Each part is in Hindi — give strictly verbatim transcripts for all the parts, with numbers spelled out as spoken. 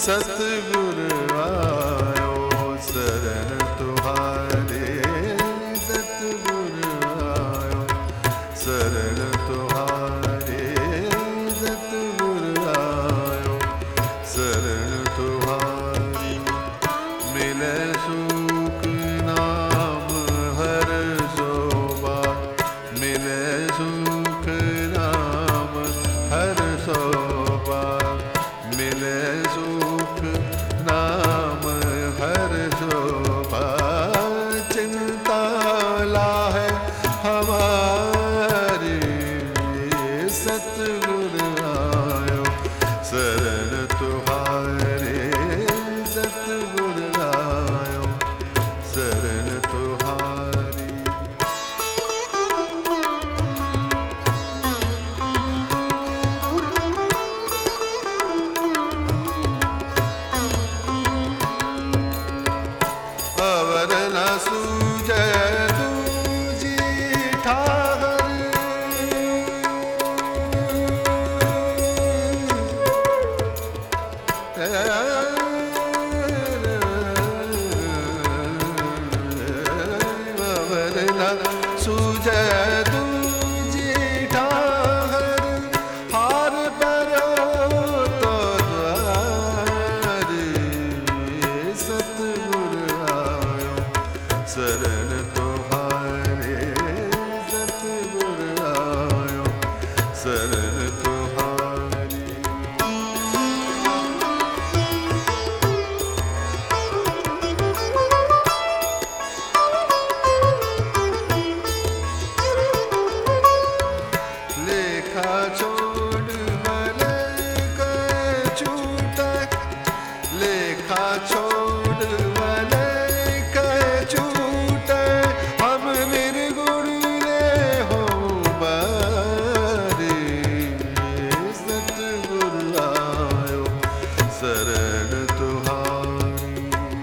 सतगुर आयो शरण तुम्हारे, सतगुर आयो शरण तुम्हारे, सतगुर आयो शरण तुम्हारी। मिले सुख नाम हर शोभा, मिले सुख नाम हर शोभा, मिले सुख नाम हर शोभा। चिंता लाहे हमारी, सतगुर आयो शरण तुम्हारे, सतगुर आयो शरण तुम्हारी। अवर न सूझे दूजी ठाहर, अवर न सूझे दूजी ठाहर, हार परो तो द्वारी। सतगुर आयो शरण तुम्हारे, सतगुर आयो शरण तुम्हारी। लेखा छोड़ मलक छूटे, लेखा छोड़ मलक छूटे, हम निर्गुण ले हो बारी। सतगुर आयो शरण तुम्हारी।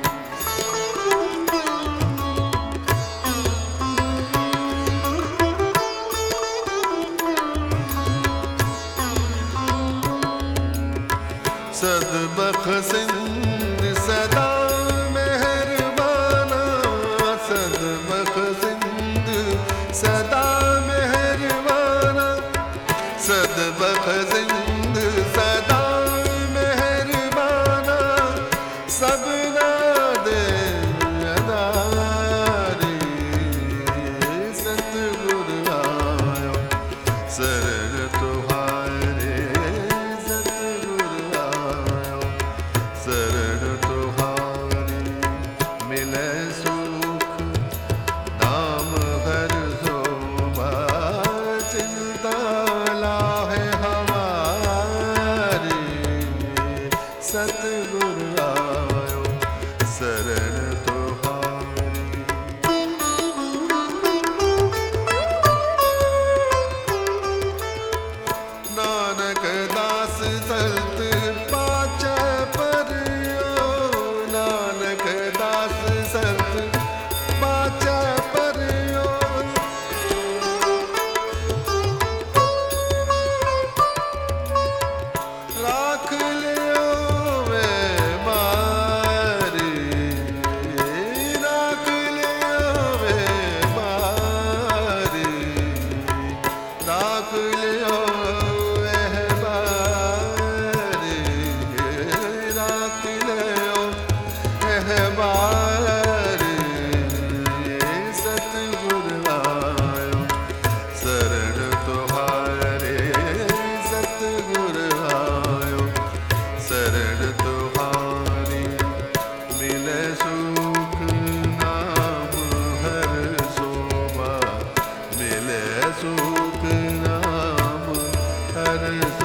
सदबख्शिंद सदा मेहरबाना, सदबख्शिंद सदा मेहरबाना, सदबख्शिंद सदा मेहरबाना, सबना दे अदारी। सतगुर आयो शरण तुम्हारे, सतगुर आयो शरण तुम्हारी। मिले सुख नाम हर शोभा, चिंता लाहे हमारी। सतगुर आयो शरण तुम्हारी। नानक दास सल्त पाचे परियो, नानक दास सल्त पाचे परियो। राख लियो वे मारी, राख लियो वे मारी, राख लियो बारी। सतगुर आयो शरण तुम्हारे, सतगुर आयो शरण तुम्हारी। मिले सुख नाम हर शोभा, मिले सुख नाम हर